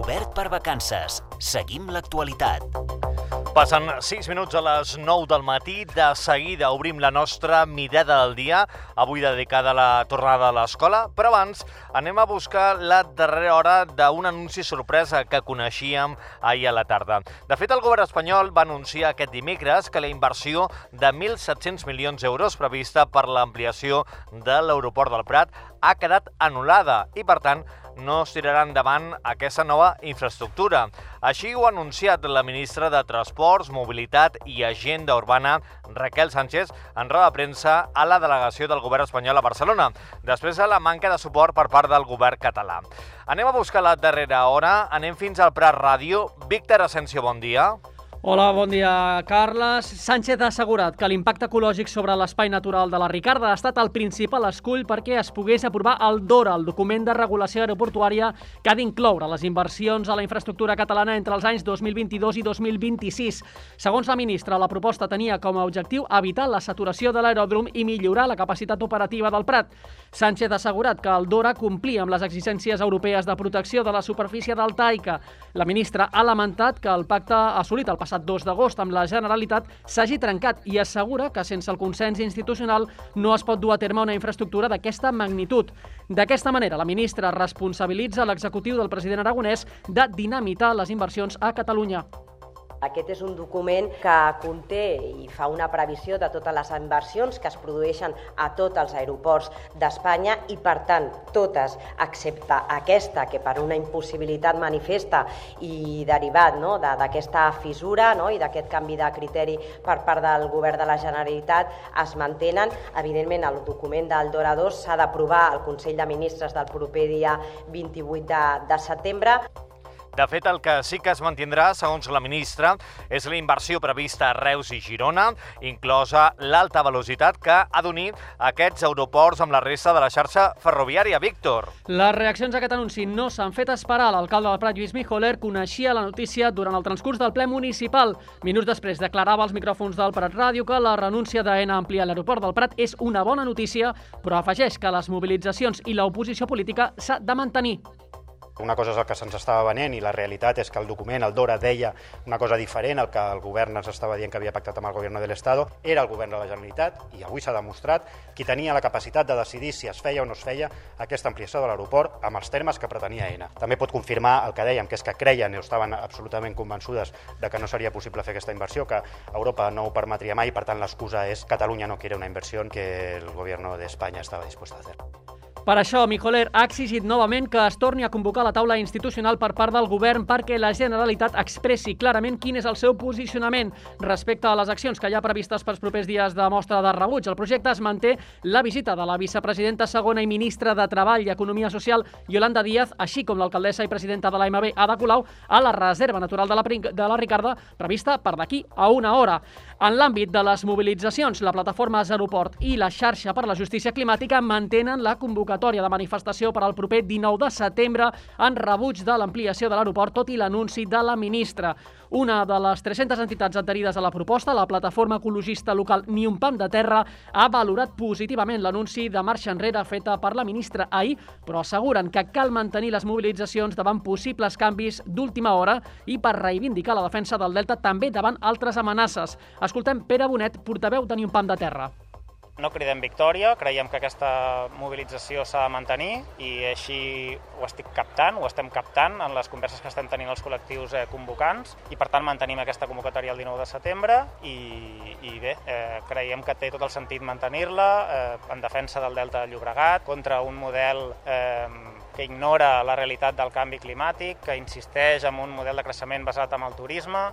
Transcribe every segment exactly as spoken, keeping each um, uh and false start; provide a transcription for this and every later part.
Obert per vacances. Seguim l'actualitat. Passen sis minuts a les nou del matí. De seguida obrim la nostra mirada del dia, avui dedicada a la tornada a l'escola, però abans anem a buscar la darrera hora d'un anunci sorpresa que coneixíem ahir a la tarda. De fet, el govern espanyol va anunciar aquest dimecres que la inversió de mil set-cents milions d'euros prevista per l'ampliació de l'aeroport del Prat ha quedat anul·lada i, per tant, no es tirarà endavant aquesta nova infraestructura. Així ho ha anunciat la ministra de Transports, Mobilitat i Agenda Urbana, Raquel Sánchez, en roda de premsa a la delegació del govern espanyol a Barcelona, després de la manca de suport per part del govern català. Anem a buscar la darrera hora, anem fins al Prat Ràdio. Víctor Asensio, bon dia. Hola, bon dia, Carles. Sánchez ha assegurat que l'impacte ecològic sobre l'espai natural de la Ricarda ha estat el principal escull perquè es pogués aprovar el DORA, el document de regulació aeroportuària que ha d'incloure les inversions a la infraestructura catalana entre els anys dos mil vint-i-dos i dos mil vint-i-sis. Segons la ministra, la proposta tenia com a objectiu evitar la saturació de l'aeròdrom i millorar la capacitat operativa del Prat. Sánchez ha assegurat que el DORA complia amb les exigències europees de protecció de la superfície deltaica. La ministra ha lamentat que el pacte assolit el passat dos d'agost amb la Generalitat s'hagi trencat i assegura que sense el consens institucional no es pot dur a terme una infraestructura d'aquesta magnitud. D'aquesta manera, la ministra responsabilitza l'executiu del president aragonès de dinamitar les inversions a Catalunya. Aquest és un document que conté i fa una previsió de totes les inversions que es produeixen a tots els aeroports d'Espanya i, per tant, totes, excepte aquesta, que per una impossibilitat manifesta i derivat no, d'aquesta fissura no, i d'aquest canvi de criteri per part del govern de la Generalitat, es mantenen. Evidentment, el document del DORA dos s'ha d'aprovar al Consell de Ministres del proper dia vint-i-vuit de setembre. De fet, el que sí que es mantindrà, segons la ministra, és la inversió prevista a Reus i Girona, inclosa l'alta velocitat que ha d'unir aquests aeroports amb la resta de la xarxa ferroviària. Víctor. Les reaccions a aquest anunci no s'han fet esperar. L'alcalde del Prat, Lluís Mijoler, coneixia la notícia durant el transcurs del ple municipal. Minuts després declarava als micròfons del Prat Ràdio que la renúncia d'Aena a ampliar l'aeroport del Prat és una bona notícia, però afegeix que les mobilitzacions i l'oposició política s'ha de mantenir. Una cosa és el que se'ns estava venent i la realitat és que el document, el DORA, deia una cosa diferent al que el govern ens estava dient que havia pactat amb el govern de l'Estado. Era el govern de la Generalitat i avui s'ha demostrat qui tenia la capacitat de decidir si es feia o no es feia aquesta ampliació de l'aeroport amb els termes que pretenia Aena. També pot confirmar el que dèiem, que és que creien o estaven absolutament convençudes de que no seria possible fer aquesta inversió, que Europa no ho permetria mai, per tant l'excusa és Catalunya no quiere una inversión que el gobierno de España estaba dispuesto a hacer. Per això, Mijoler ha exigit novament que es torni a convocar la taula institucional per part del govern perquè la Generalitat expressi clarament quin és el seu posicionament respecte a les accions que hi ha previstes pels propers dies de mostra de rebuig. El projecte es manté la visita de la vicepresidenta segona i ministra de Treball i Economia Social, Yolanda Díaz, així com l'alcaldessa i presidenta de l'A M B, Ada Colau, a la reserva natural de la, de la Ricarda, prevista per d'aquí a una hora. En l'àmbit de les mobilitzacions, la plataforma Aeroport i la xarxa per la justícia climàtica mantenen la convocatòria de manifestació per al proper dinou de setembre en rebuig de l'ampliació de l'aeroport, tot i l'anunci de la ministra. Una de les tres-centes entitats adherides a la proposta, la plataforma ecologista local Ni un pam de terra, ha valorat positivament l'anunci de marxa enrere feta per la ministra ahir, però asseguren que cal mantenir les mobilitzacions davant possibles canvis d'última hora i per reivindicar la defensa del Delta també davant altres amenaces. Escoltem Pere Bonet, portaveu de Ni un pam de terra. No cridem victòria, creiem que aquesta mobilització s'ha de mantenir i així ho estic captant, ho estem captant en les converses que estem tenint els col·lectius eh, convocants i per tant mantenim aquesta convocatòria el dinou de setembre i, i bé, eh, creiem que té tot el sentit mantenir-la eh, en defensa del Delta de Llobregat contra un model eh, que ignora la realitat del canvi climàtic, que insisteix en un model de creixement basat en el turisme.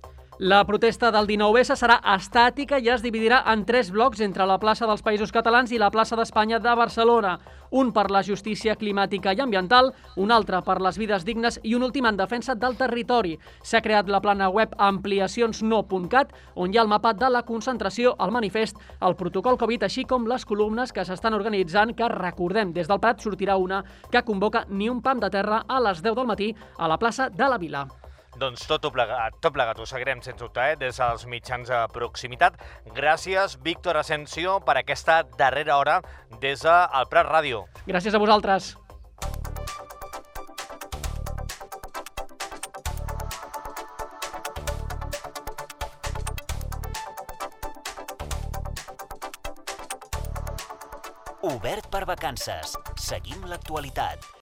La protesta del dinou esse serà estàtica i es dividirà en tres blocs entre la plaça dels Països Catalans i la plaça d'Espanya de Barcelona. Un per la justícia climàtica i ambiental, un altre per les vides dignes i un últim en defensa del territori. S'ha creat la plana web ampliacions no punt cat, on hi ha el mapa de la concentració, el manifest, el protocol Covid, així com les columnes que s'estan organitzant, que recordem, des del Prat sortirà una que convoca Ni un pam de terra a les deu del matí a la plaça de la Vila. Doncs tot plegat, tot plegat ho seguirem sens dubte, eh? Des dels mitjans de proximitat. Gràcies, Víctor Asensio, per aquesta darrera hora des del Prat Ràdio. Gràcies a vosaltres. Obert per vacances. Seguim l'actualitat.